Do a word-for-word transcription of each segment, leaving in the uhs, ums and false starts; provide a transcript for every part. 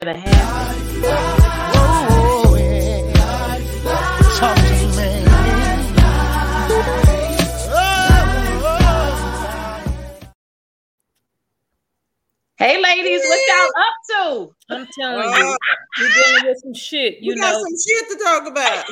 gonna happen. Oh, yeah. Talk to me. Hey, ladies, what y'all up to? I'm telling uh, you, we're dealing with some shit. You we know, got some shit to talk about.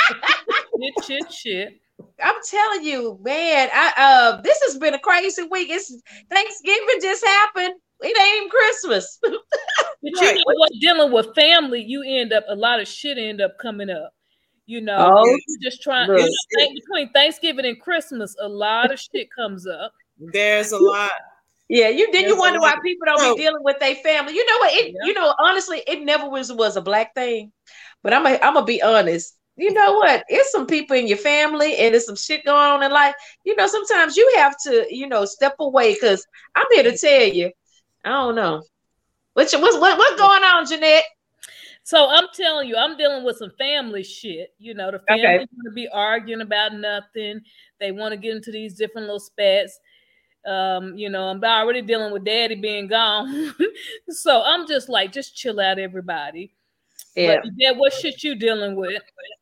shit, shit, shit. I'm telling you, man. I uh, this has been a crazy week. It's Thanksgiving just happened. It ain't even Christmas. But you know what? Dealing with family, you end up a lot of shit end up coming up. You know, oh, you just trying. You know, between Thanksgiving and Christmas, a lot of shit comes up. There's a lot. Yeah, you then you wonder why people don't so, be dealing with their family. You know what? It, yeah. You know, honestly, it never was was a black thing. But I'm a, I'm gonna be honest. You know what? It's some people in your family, and there's some shit going on in life. You know, sometimes you have to, you know, step away because I'm here to tell you. I don't know. What's what's what, what's going on, Jeanette? So I'm telling you, I'm dealing with some family shit. You know, the family okay. want to be arguing about nothing. They want to get into these different little spats. Um, you know, I'm already dealing with daddy being gone. So I'm just like, just chill out, everybody. Yeah. But Dad, what shit you dealing with?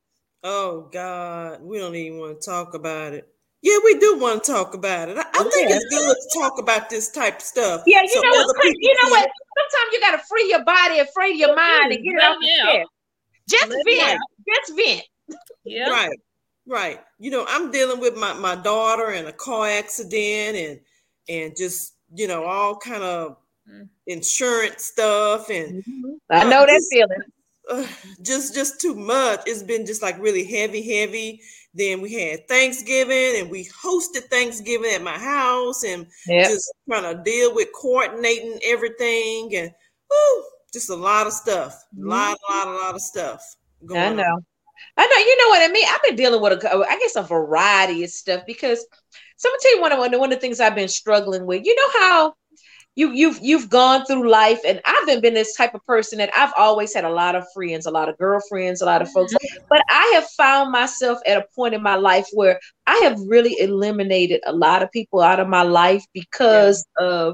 Oh God, we don't even want to talk about it. Yeah, we do want to talk about it. I, I think yeah. it's good to talk about this type of stuff. Yeah, you so know what? You know what? Sometimes you got to free your body and free your mind and get it off your chest. Just Let vent. Just vent. Yeah. Right. Right. You know, I'm dealing with my, my daughter and a car accident and and just, you know, all kind of mm. insurance stuff. And mm-hmm. I know uh, that feeling. Uh, just just too much. It's been just like really heavy, heavy. Then we had Thanksgiving and we hosted Thanksgiving at my house and yep. just trying to deal with coordinating everything and whew, just a lot of stuff. A lot, a lot, a lot of stuff going I know. on. I know. You know what I mean? I've been dealing with, a, I guess, a variety of stuff because so I'm going to tell you one of, one of the things I've been struggling with. You know how You you've you've gone through life, and I've been, been this type of person that I've always had a lot of friends, a lot of girlfriends, a lot of folks. But I have found myself at a point in my life where I have really eliminated a lot of people out of my life because yeah. of,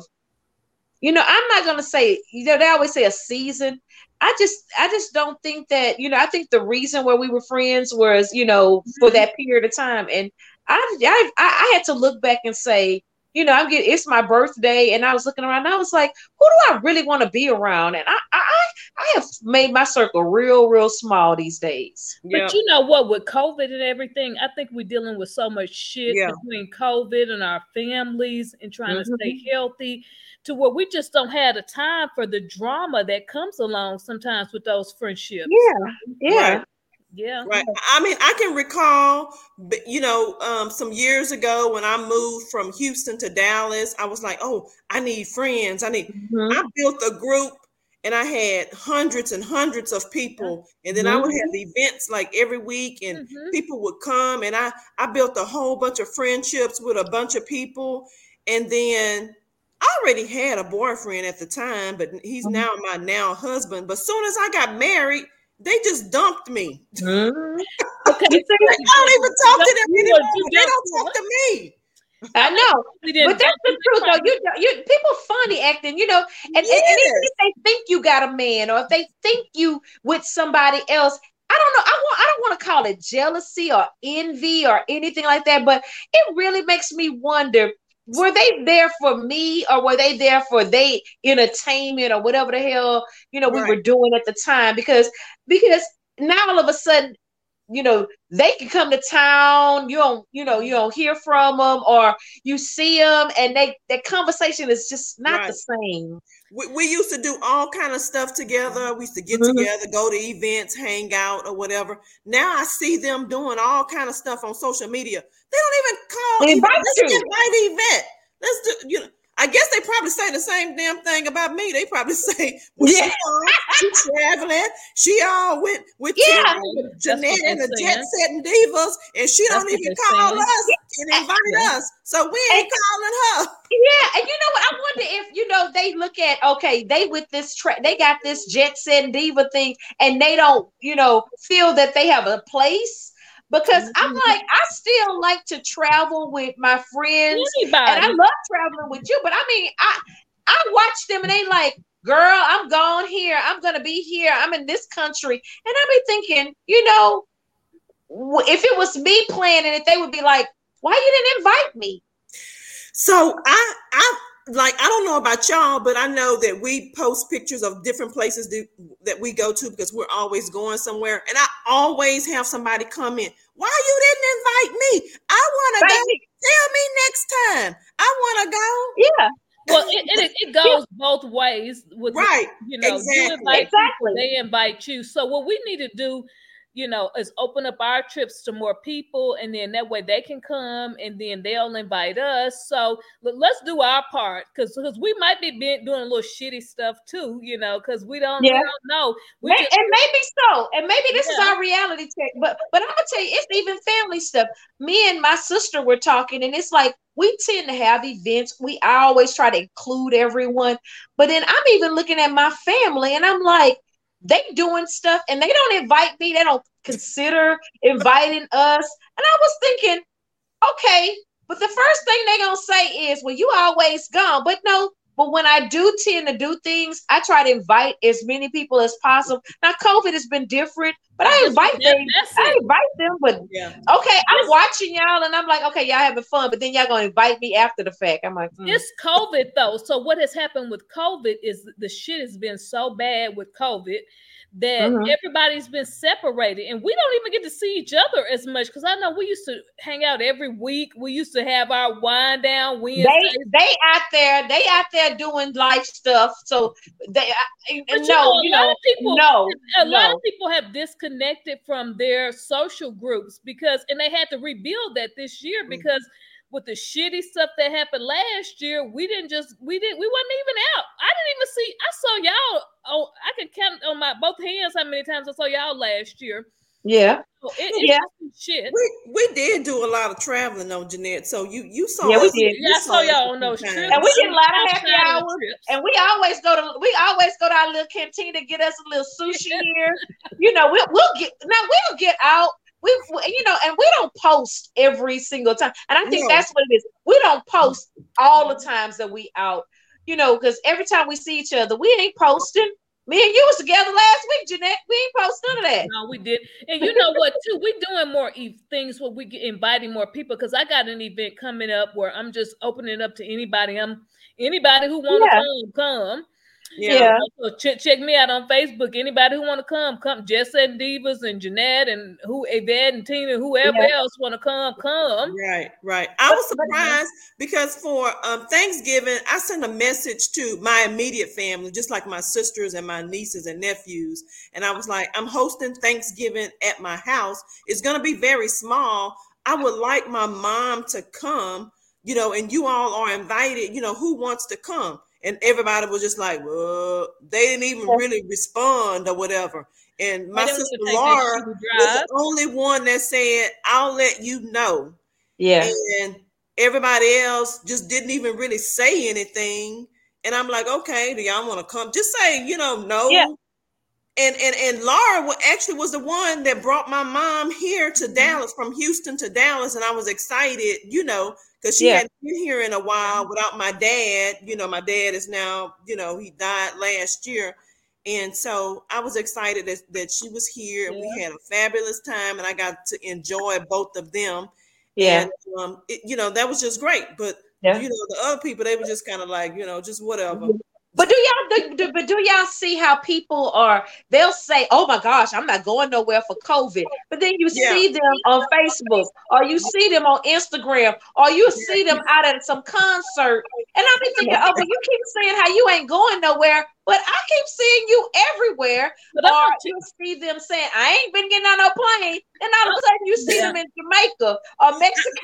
you know, I'm not gonna say, you know, they always say a season. I just I just don't think that, you know, I think the reason where we were friends was, you know, for that period of time, and I I I had to look back and say, you know, I'm getting, it's my birthday, and I was looking around, and I was like, who do I really want to be around? And I, I, I have made my circle real, real small these days. But yep. you know what, with COVID and everything, I think we're dealing with so much shit yeah. between COVID and our families and trying mm-hmm. to stay healthy, to where we just don't have the time for the drama that comes along sometimes with those friendships. Yeah, yeah. Right. Yeah. Right. I mean, I can recall, you know, um, some years ago when I moved from Houston to Dallas, I was like, oh, I need friends. I need, mm-hmm. I built a group and I had hundreds and hundreds of people. And then mm-hmm. I would have events like every week and mm-hmm. people would come, and I, I built a whole bunch of friendships with a bunch of people. And then I already had a boyfriend at the time, but he's mm-hmm. now my now husband. But as soon as I got married, they just dumped me. Mm-hmm. Okay, I don't even talk to them anymore. They don't talk to me. I know, but that's the truth, though. You, you, people funny acting, you know, and, yes. and, and even if they think you got a man, or if they think you with somebody else, I don't know. I want, I don't want to call it jealousy or envy or anything like that, but it really makes me wonder. Were they there for me, or were they there for they entertainment or whatever the hell, you know, we right. were doing at the time? Because, because now all of a sudden, you know, they can come to town, you don't, you know, you don't hear from them, or you see them and they, that conversation is just not right. the same. We, we used to do all kind of stuff together. We used to get mm-hmm. together, go to events, hang out or whatever. Now I see them doing all kind of stuff on social media. They don't even call. Invite Let's invite the event. Let's do, you know, I guess they probably say the same damn thing about me. They probably say, well, yeah. she, she traveling. She all went with yeah. Jeanette and the Jet Setting Divas, and she That's don't even call saying. us and invite yeah. us. So we ain't and, calling her. Yeah, and you know what? I wonder if, you know, they look at, okay, they with this, tra- they got this Jet Setting Diva thing, and they don't, you know, feel that they have a place. Because mm-hmm. I'm like, I still like to travel with my friends. Anybody. And I love traveling with you. But I mean, I I watch them and they like, girl, I'm gone here. I'm going to be here. I'm in this country. And I be thinking, you know, if it was me planning it, they would be like, why you didn't invite me? So I, I like, I don't know about y'all, but I know that we post pictures of different places do, that we go to because we're always going somewhere. And I always have somebody comment, why you didn't invite me? I want to go. Me. Tell me next time. I want to go. Yeah. Well, it, it, it goes yeah. both ways. With right. You know, exactly. you invite exactly. people, they invite you. So what we need to do, you know, is open up our trips to more people, and then that way they can come, and then they'll invite us. So let's do our part, because because we might be doing a little shitty stuff too, you know, because we don't, yeah. we don't know. We May, just, and maybe so, and maybe this yeah. is our reality check. But but I'm gonna tell you, it's even family stuff. Me and my sister were talking, and it's like we tend to have events. We I always try to include everyone, but then I'm even looking at my family, and I'm like, they doing stuff and they don't invite me. They don't consider inviting us. And I was thinking, okay, but the first thing they're going to say is, well, you always gone. But no, but when I do tend to do things, I try to invite as many people as possible. Now, COVID has been different, but I invite that, them. I invite them, but yeah. okay, I'm watching y'all and I'm like, okay, y'all having fun, but then y'all going to invite me after the fact. I'm like, mm. It's COVID though. So what has happened with COVID is the shit has been so bad with COVID that mm-hmm. everybody's been separated, and we don't even get to see each other as much. Because I know we used to hang out every week. We used to have our wind down Wednesday. They, they out there, they out there doing life stuff. So they, but no, you know, a lot of people, no, a no. lot of people have disconnected from their social groups because, and they had to rebuild that this year mm-hmm. because. With the shitty stuff that happened last year, we didn't just, we didn't, we wasn't even out. I didn't even see, I saw y'all, oh, I can count on my both hands how many times I saw y'all last year. Yeah. So it, yeah. Shit. We we did do a lot of traveling though, Jeanette. So you you saw yeah, we us, did. Yeah, I saw y'all on those trips. And we did a lot of happy hours. And we always go to we always go to our little canteen to get us a little sushi here. You know, we'll we'll get now we'll get out. We, you know, and we don't post every single time. And I think no. that's what it is. We don't post all the times that we out, you know, because every time we see each other, we ain't posting. Me and you was together last week, Jeanette. We ain't post none of that. No, we did. And you know what, too? We doing more e- things where we get inviting more people, because I got an event coming up where I'm just opening it up to anybody. I'm anybody who want to yeah. come, come. Yeah. So check, check me out on Facebook. Anybody who want to come, come. Jess and Divas and Jeanette and who Yvette and Tina, whoever yeah. else want to come, come. Right, right. I was surprised because for um, Thanksgiving, I sent a message to my immediate family, just like my sisters and my nieces and nephews. And I was like, I'm hosting Thanksgiving at my house. It's going to be very small. I would like my mom to come, you know, and you all are invited, you know, who wants to come? And everybody was just like, well, they didn't even really respond or whatever. And my sister Laura was the only one that said, I'll let you know. Yeah. And everybody else just didn't even really say anything. And I'm like, okay, do y'all want to come? Just say, you know, no. Yeah. And, and, and Laura actually was the one that brought my mom here to mm-hmm. Dallas, from Houston to Dallas. And I was excited, you know, because she yeah. hadn't been here in a while without my dad. You know, my dad is now, you know, he died last year. And so I was excited that, that she was here, and yeah. we had a fabulous time, and I got to enjoy both of them. Yeah. And, um, it, you know, that was just great. But, yeah. you know, the other people, they were just kind of like, you know, just whatever. But do y'all do, do, but do y'all see how people are, they'll say, oh my gosh, I'm not going nowhere for COVID. But then you yeah. see them on Facebook, or you see them on Instagram, or you see them out at some concert. And I'm thinking, oh, but you keep saying how you ain't going nowhere, but I keep seeing you everywhere. But or you see them saying, I ain't been getting on no plane. And all of a sudden you see yeah. them in Jamaica or Mexico.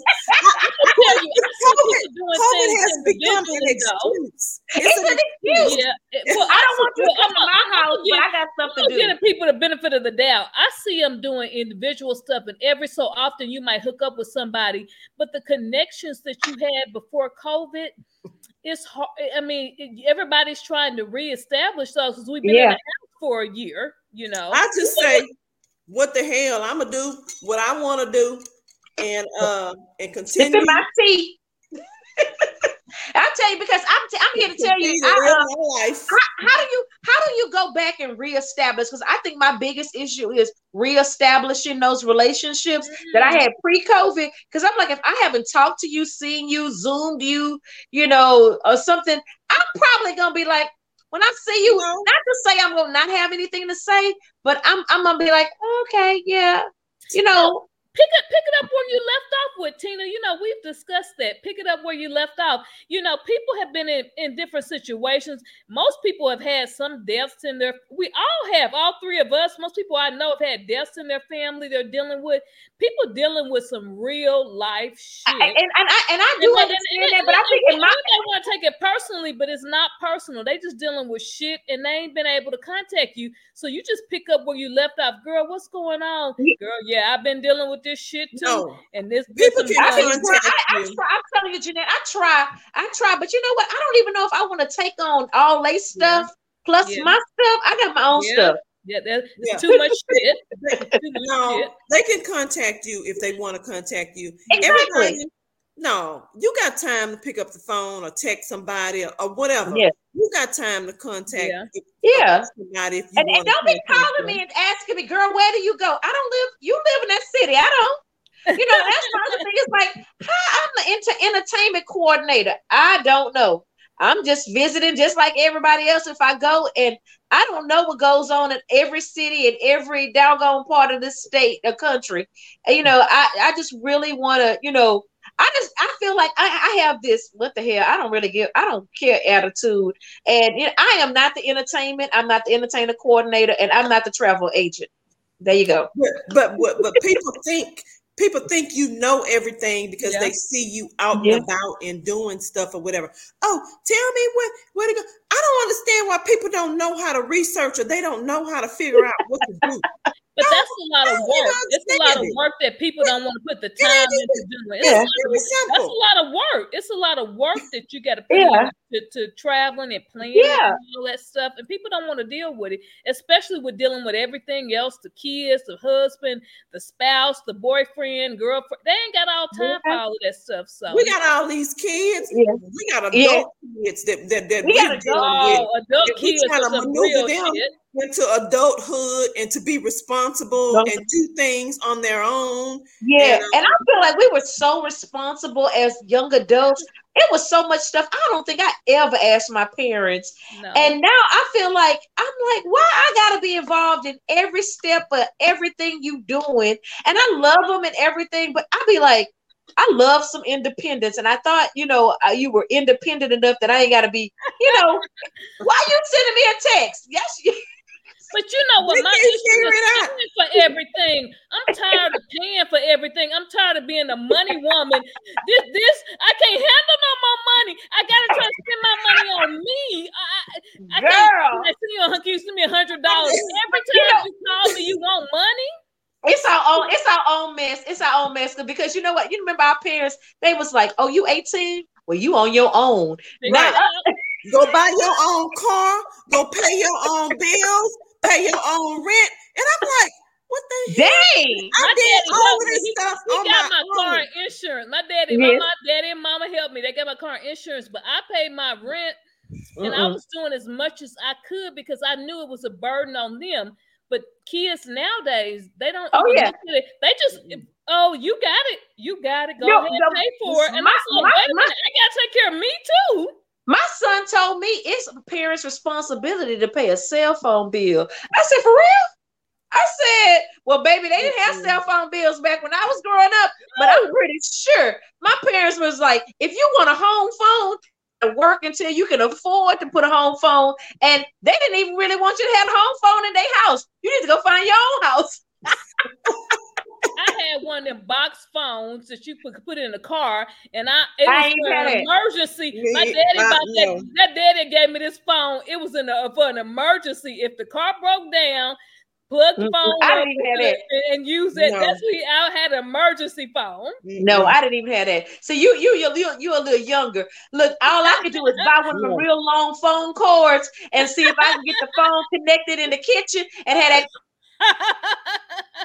I tell you, COVID, COVID has become an excuse. It's an excuse. Yeah. Well, I don't want you to come to my house, but I got something to do. Giving people the benefit of the doubt. I see them doing individual stuff, and every so often you might hook up with somebody, but the connections that you had before COVID, it's hard. I mean, everybody's trying to reestablish those, because we've been yeah. in the house for a year, you know. I just say, what the hell? I'm gonna do what I want to do, and uh, and continue. Sipping my tea. I tell you because I'm t- I'm here to tell you. I, uh, how, how do you how do you go back and reestablish? Because I think my biggest issue is reestablishing those relationships mm-hmm. that I had pre-COVID. Because I'm like, if I haven't talked to you, seen you, zoomed you, you know, or something, I'm probably gonna be like, when I see you, no. not to say I'm gonna not have anything to say, but I'm I'm gonna be like, okay, yeah, you know. Pick it, pick it up where you left off with, Tina. You know, we've discussed that. Pick it up where you left off. You know, people have been in, in different situations. Most people have had some deaths in their, we all have, all three of us. Most people I know have had deaths in their family they're dealing with. People dealing with some real life shit. I, and, and, I, and I do and, understand and, that, and, but I think in my... They want to take it personally, but it's not personal. They just dealing with shit and they ain't been able to contact you. So you just pick up where you left off. Girl, what's going on? Girl, yeah, I've been dealing with this shit too. No. And this people can I, I, I, try, I'm telling you, Jeanette, I try, I try, but you know what? I don't even know if I want to take on all they stuff yeah. plus yeah. my stuff. I got my own yeah. stuff. Yeah, that's yeah. too much shit. Too much no, shit. They can contact you if they want to contact you. Exactly. Everybody, no, you got time to pick up the phone or text somebody or, or whatever. Yeah. You got time to contact yeah. If, yeah. somebody if you and, want and don't be calling them. me and asking me, girl, where do you go? I don't live, you live in that city. I don't. You know, that's the other thing. It's like, hi, I'm the inter- entertainment coordinator. I don't know. I'm just visiting just like everybody else. If I go and I don't know what goes on in every city and every doggone part of this state or country. And, you know, I, I just really want to, you know, I just, I feel like I, I have this, what the hell, I don't really give, I don't care attitude. And you know, I am not the entertainment. I'm not the entertainment coordinator and I'm not the travel agent. There you go. But, but, but, but people think, people think you know everything because yeah. they see you out yeah. and about and doing stuff or whatever. Oh, tell me where, where to go. I don't understand why people don't know how to research or they don't know how to figure out what to do. But no, that's a lot of work. It's a lot of work that people don't want to put the time into doing. It's yeah. a of, that's a lot of work. It's a lot of work that you got to put yeah. into to, to traveling and planning yeah. and all that stuff. And people don't want to deal with it, especially with dealing with everything else, the kids, the husband, the spouse, the boyfriend, girlfriend. They ain't got all time yeah. for all of that stuff. So we got all these kids. Yeah. We got adult yeah. kids that that, that we, we got adult, adult kids with some real shit. Into adulthood and to be responsible no. and do things on their own. Yeah, and, um, and I feel like we were so responsible as young adults. It was so much stuff I don't think I ever asked my parents. No. And now I feel like, I'm like, why I gotta be involved in every step of everything you doing? And I love them and everything, but I be like, I love some independence. And I thought, you know, uh, you were independent enough that I ain't gotta be, you know, why you sending me a text? Yes, you But you know what, my issue is paying for everything. I'm tired of paying for everything. I'm tired of being a money woman. This, this, I can't handle no more money. I gotta try to spend my money on me. I, I Girl, can't send you a hundred. You send me a hundred dollars every time you, know, you call me. You want money? It's our own. It's our own mess. It's our own mess. Because you know what? You remember our parents? They was like, "Oh, you eighteen? Well, you on your own, right? Go buy your own car. Go pay your own bills." Pay your own rent, and I'm like, what the dang? Hell? I did all of this he, stuff he on got my, my own. car insurance. My daddy, yeah. my, my daddy and mama helped me. They got my car insurance, but I paid my rent, and Mm-mm. I was doing as much as I could because I knew it was a burden on them. But kids nowadays, they don't. Oh yeah, it. They just. Oh, you got it. You got it. Go no, ahead and pay for it. And my, I was like, my, wait a minute, I gotta take care of me too. My son told me it's a parent's responsibility to pay a cell phone bill. I said, for real? I said, well, baby, they didn't have cell phone bills back when I was growing up, but I'm pretty sure my parents was like, if you want a home phone, work until you can afford to put a home phone. And they didn't even really want you to have a home phone in their house. You need to go find your own house. I had one of them box phones that you could put in the car, and I it I was for an it. emergency. My daddy uh, bought no. that. That daddy gave me this phone. It was in a, for an emergency. If the car broke down, plug the phone I up didn't even have and, and use it. No. That's what I had an emergency phone. No, I didn't even have that. So you you you you you a little younger. Look, all I could do is buy one of the real long phone cords and see if I can get the phone connected in the kitchen and had that.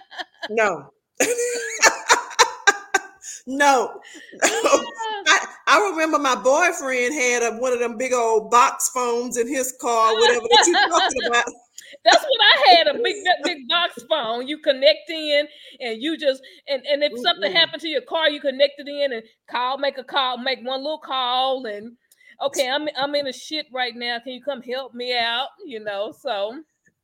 No. no, no. I, I remember my boyfriend had a, one of them big old box phones in his car, whatever that you're talking about. That's what I had, a big big box phone. You connect in and you just, and, and if something mm-hmm. happened to your car, you connect it in and call, make a call, make one little call and, okay, I'm I'm in a shit right now. Can you come help me out? You know, so.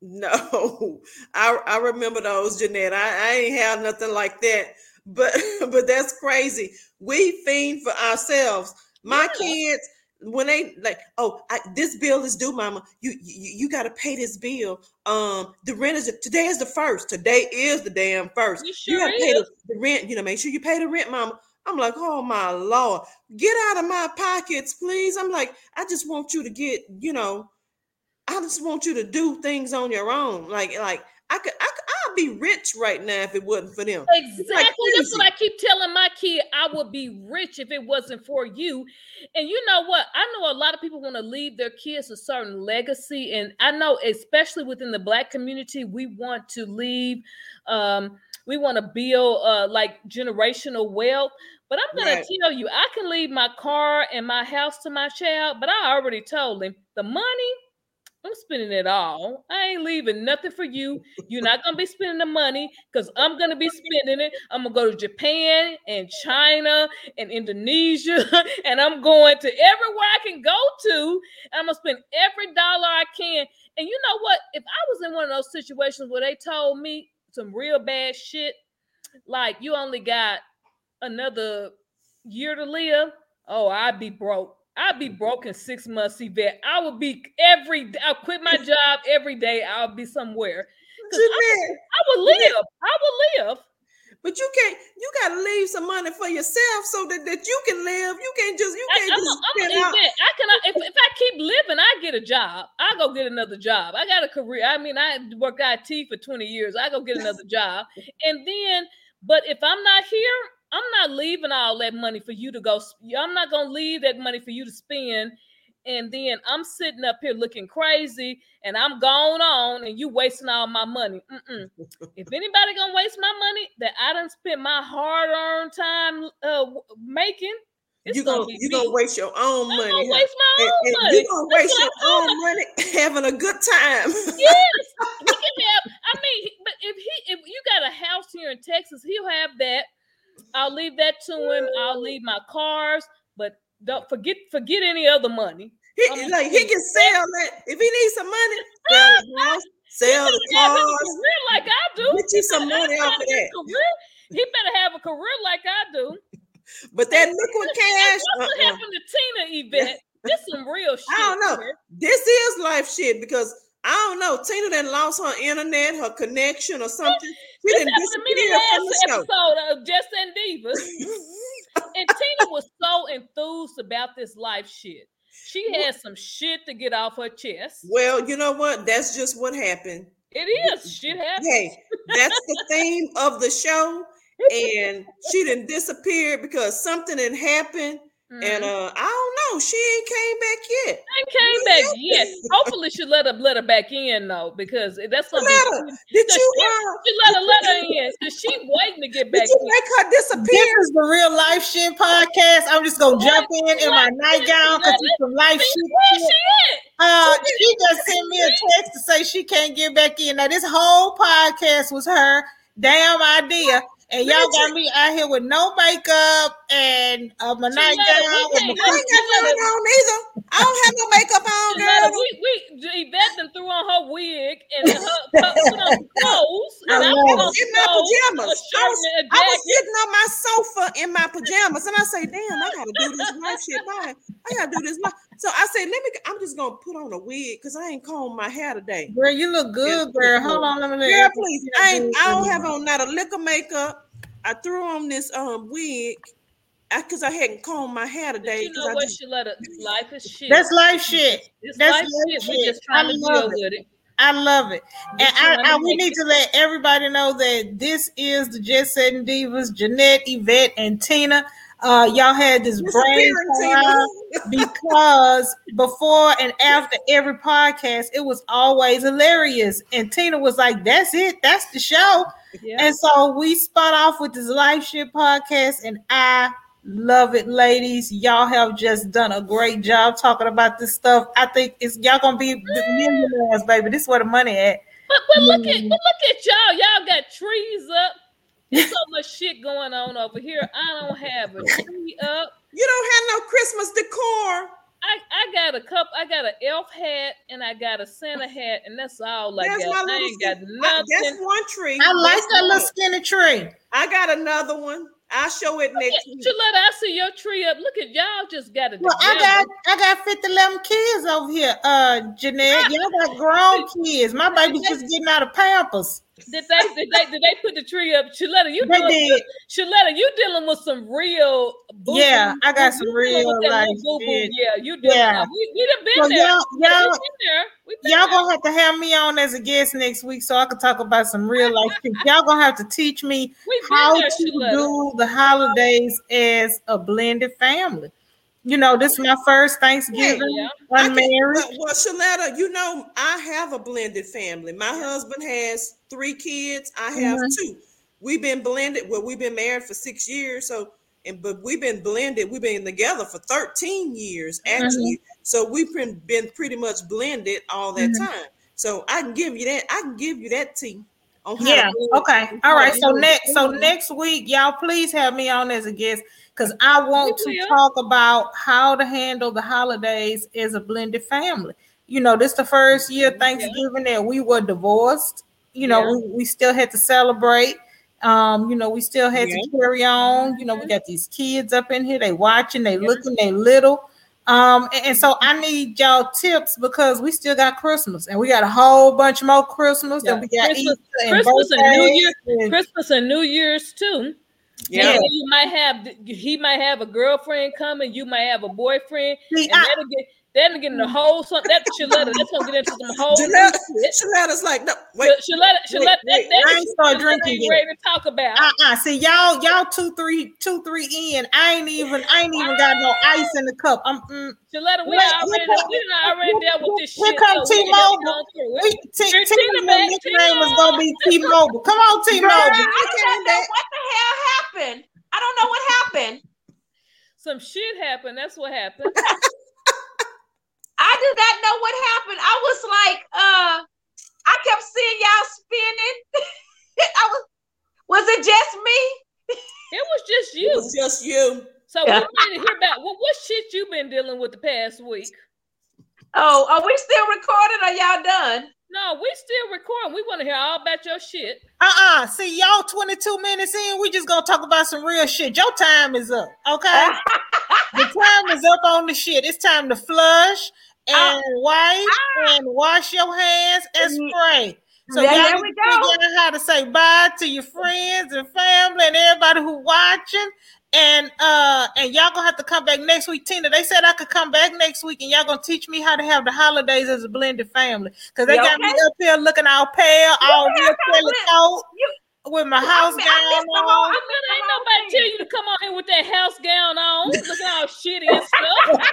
No, I I remember those, Jeanette. I, I ain't have nothing like that. But but that's crazy. We fiend for ourselves. My yeah. kids, when they like, oh, I, this bill is due, Mama. You you, you got to pay this bill. Um, the rent is today is the first. Today is the damn first. You, sure you got to pay the, the rent. You know, make sure you pay the rent, Mama. I'm like, oh my Lord, get out of my pockets, please. I'm like, I just want you to get, you know, I just want you to do things on your own. Like, like I could, I could, I'd be rich right now if it wasn't for them. Exactly. Like that's what I keep telling my kid. I would be rich if it wasn't for you. And you know what? I know a lot of people want to leave their kids a certain legacy. And I know, especially within the Black community, we want to leave, um, we want to build uh, like generational wealth. But I'm going right. to tell you, I can leave my car and my house to my child, but I already told him the money, I'm spending it all. I ain't leaving nothing for you. You're not going to be spending the money because I'm going to be spending it. I'm going to go to Japan and China and Indonesia, and I'm going to everywhere I can go to. I'm going to spend every dollar I can. And you know what? If I was in one of those situations where they told me some real bad shit, like you only got another year to live, oh, I'd be broke. I'd be broke in six months, Yvette. I would be every I'll quit my job every day. I'll be somewhere. I, I would live. I would live. But you can't, you gotta leave some money for yourself so that, that you can live. You can't just, you can't I, just I'm, I'm out. I can if, if I keep living, I get a job. I go get another job. I got a career. I mean, I worked I T for twenty years. I go get another job. And then, but if I'm not here, I'm not leaving all that money for you to go. I'm not going to leave that money for you to spend. And then I'm sitting up here looking crazy and I'm going on and you wasting all my money. Mm-mm. If anybody going to waste my money that I done spent my hard earned time uh, making, you're going gonna you gonna waste your own money. I'm going to waste my own and, money. You're going to waste your own money having a good time. Yes. We can have, I mean, but if he, if you got a house here in Texas, he'll have that. I'll leave that to him. I'll leave my cars, but don't forget forget any other money. He, like he can sell that if he needs some money. Sell the house, sell the cars. A career like I do. Get you some money off of that. Career. He better have a career like I do. But that liquid cash. What's uh-uh. happened to Tina, Yvette? This some real shit. I don't know. Here. This is life shit because I don't know. Tina then lost her internet, her connection, or something. She this didn't disappear last from the show. Episode of Just and Divas. And Tina was so enthused about this life shit. She had some shit to get off her chest. Well, you know what? That's just what happened. It is. Shit happened. Hey, that's the theme of the show. And she didn't disappear because something had happened. Mm-hmm. And uh, I don't know. She ain't came back yet. Ain't came back yet. Hopefully, she let her let her back in though, because that's something. Let her. Did you? She, uh, she let her let her in because she waiting to get back. Did you in. make her disappear? This is the Real Life Shit podcast. I'm just gonna jump in in my nightgown because it's some life see, shit. Where she at? Uh, she just sent me a text to say she can't get back in. Now this whole podcast was her damn idea. And y'all got me out here with no makeup and uh, my nightgown. I ain't got nothing on either. I don't have no makeup on, girl. We, we, Yvette done threw on her wig and her, her put on clothes. I, and I, I was in my pajamas. I was, I was sitting on my sofa in my pajamas. And I say, damn, I got to do this life shit. Bye. I got to do this life. So I said, let me, I'm just going to put on a wig because I ain't combed my hair today. Girl, you look good, girl. Hold on. Let me Girl, please. I, ain't, I don't have on not a lick of makeup. I threw on this um wig because I, I hadn't combed my hair today. You know I what? just... She let her life is shit. That's life shit. It's That's life, life shit. shit. We just trying I to love deal it. with it. I love it. Just and I, I, we need need to let everybody know that this is the Jet Setting Divas, Jeanette, Yvette, and Tina. Uh, y'all had this brain because before and after every podcast, it was always hilarious. And Tina was like, that's it. That's the show. Yeah. And so we spun off with this live shit podcast, and I Love it, ladies. Y'all have just done a great job talking about this stuff. I think it's y'all gonna be millionaires, baby. This is where the money at. But, but look at but look at y'all. Y'all got trees up. There's so much shit going on over here. I don't have a tree up. You don't have no Christmas decor. I, I got a cup. I got an elf hat and I got a Santa hat, and that's all I There's got. my I ain't got skin- nothing. I, that's one tree. I like That's that one. little skinny tree. I got another one. I'll show it next week. Shaletta, I see your tree up. Look at y'all just got it Well, I together. got I got fifty, eleven kids over here, uh, Jeanette. Y'all got grown kids. My baby's just getting out of Pampers. Did they did they did they put the tree up? Shaletta, you They doing, did. Shaletta, you dealing with some real boo-boo. Yeah, I got some You dealing real with that life little boo-boo. shit. Yeah, you dealing. Yeah. We we done been So there. y'all- we y'all- been there. We been Y'all there. gonna have to have me on as a guest next week so I can talk about some real life shit. Y'all gonna have to teach me We been how there, to Shaletta. do the holidays as a blended family. You know, this is my first Thanksgiving Yeah. I can- unmarried. well, well, Shaletta, you know, I have a blended family. My husband has three kids. I have Mhm. two. We've been blended. Well, we've been married for six years. So, and but we've been blended. We've been together for thirteen years, actually. So we've been, been pretty much blended all that Mhm. time. So I can give you that. I can give you that tea on how. Yeah. to blend- Okay. All right. So next, so next week, y'all please have me on as a guest because I want We to will. talk about how to handle the holidays as a blended family. You know, this the first year Thanksgiving that we were divorced. You know, Yeah. we, we still had to celebrate. Um, you know, we still had to carry on. You know, we got these kids up in here. They watching, they looking, they little. Um, and, and so I need y'all tips because we still got Christmas and we got a whole bunch more Christmas Yeah. and we got Christmas- Easter and Christmas and New birthdays Year, and- Christmas and New Year's too. Yeah. And then you might have he might have a girlfriend coming, you might have a boyfriend, See, and I- that'll get that'll get in the whole something that Shaletta, that's gonna get into some whole Janetta, shit. Shaletta's like, no, wait. Shaletta, Shaletta, that, wait, that I is ain't start something drinking I ain't yet. ready to talk about. Uh-uh. See, y'all, y'all two, three, two, three in. I ain't even, I ain't even got no ice in the cup. I'm mm. Shaletta, we Wait, already here we done already come- dealt with this here shit. come so we can T-Mobile. go through it. We T- Here, Tina's Tina back, nickname is Tina. gonna be T-Mobile. Come on, T-Mobile. I He do not came know back. what the hell happened. I don't know what happened. Some shit happened. That's what happened. I did not know what happened. I was like, uh, I kept seeing y'all spinning. I was, was it just me? It was just It you. was just you. So we need to hear about what what shit you been dealing with the past week. Oh, are we still recording? Or y'all done? No, we still recording. We want to hear all about your shit. Uh-uh. See, y'all twenty-two minutes in, we just gonna talk about some real shit. Your time is up, okay? The time is up on the shit. It's time to flush and wipe and wash your hands and spray. So Yeah, y'all there need we to go. figure out how to say bye to your friends and family and everybody who watching. And uh and y'all gonna have to come back next week. Tina, they said I could come back next week and y'all gonna teach me how to have the holidays as a blended family. Cause they Yeah, got me okay. up here looking all pale, all Yeah, real come Kelly with- coat you- with my I house mi- I missed the gown whole- on. I But missed the ain't whole nobody thing. tell you to come on here with that house gown on, looking all shitty and stuff.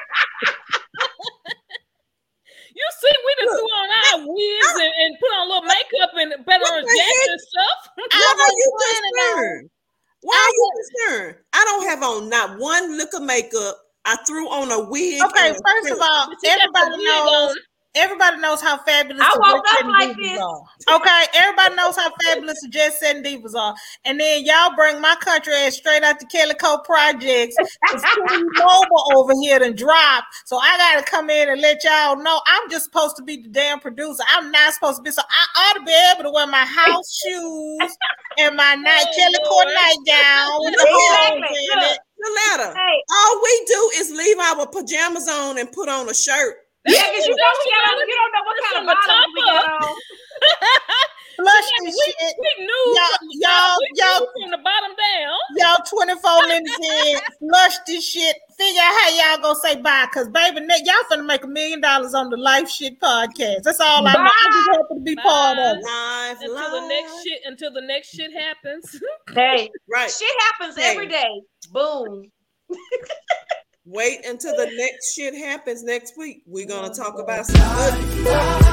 You see, we done threw on our wigs and, and put on a little makeup and better on What the jacket and stuff. Why are you planning on- concerned? Why are you concerned? I don't have on not one lick of makeup. I threw on a wig. Okay, and a first of skirt. all, But you got the everybody wig knows. on. Everybody knows how fabulous I the woke Jet up Setting like Divas this. are. Okay, everybody knows how fabulous the Jet Setting Divas are. And then y'all bring my country ass straight out the Calico Projects. It's pretty mobile over here to drop. So I gotta come in and let y'all know I'm just supposed to be the damn producer. I'm not supposed to be. So I ought to be able to wear my house shoes and my night Oh, Calico Lord. nightgown with the Exactly. holes in Look. it. The letter. Hey, All we do is leave our pajamas on and put on a shirt. yeah, because you what know you we got on, do. you don't know what That's kind on of the bottoms top we got of. on. Flush We, this shit. we knew Y'all- from the y'all- top. We y'all- knew from the bottom down. Y'all twenty-four minutes in, flush this shit. Figure out how y'all gonna say bye. Cause baby, Nick, y'all finna make a million dollars on the Life Shit podcast. That's all I know. I'm just happy to be part of it. Live, Until live. the next shit, until the next shit happens. Hey, Right. shit happens every day. Boom. Wait until the next shit happens next week. We're gonna talk about some good.